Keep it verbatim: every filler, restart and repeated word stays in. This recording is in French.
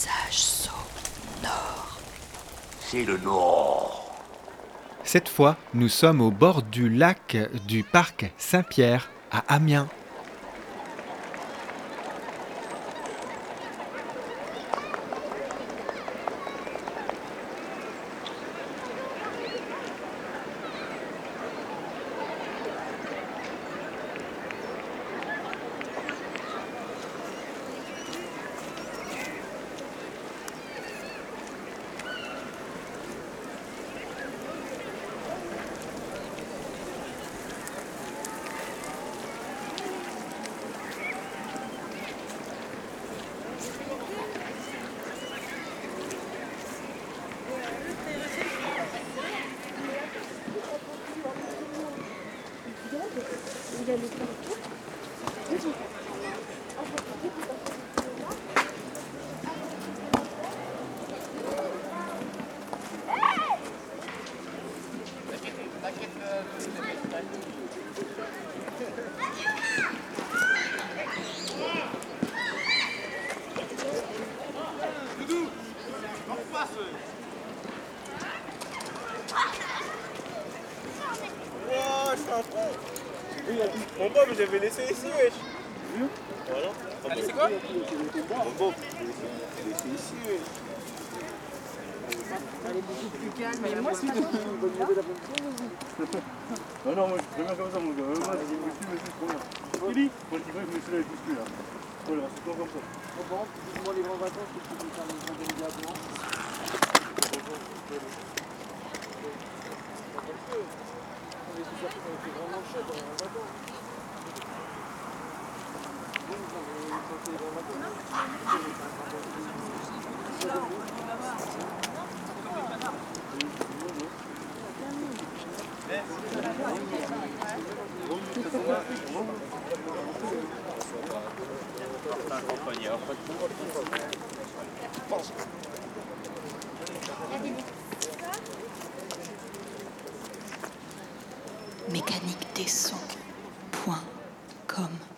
paysage sonore. C'est le Nord. Cette fois, nous sommes au bord du lac du parc Saint-Pierre à Amiens. Mon bob, j'avais laissé ici, wesh. Voilà. Allez, c'est quoi? Mon bob, j'ai laissé ici, wesh. Elle est beaucoup plus calme, mais moi, c'est pas toi. Non, non, moi, je préfère comme ça, mon gars. Moi, j'ai dit, monsieur, monsieur, trop bien. Kili, moi, je dis, ouais, monsieur, là, il pousse plus, là. Voilà, c'est tout comme ça. Bon, dis-moi les grandes vacances, qu'est-ce que tu peux faire les grandes immédiatement? On est tous sortis, on était vraiment chaud pendant les vacances. Bon, on est sortis les grandes mécanique des sons point com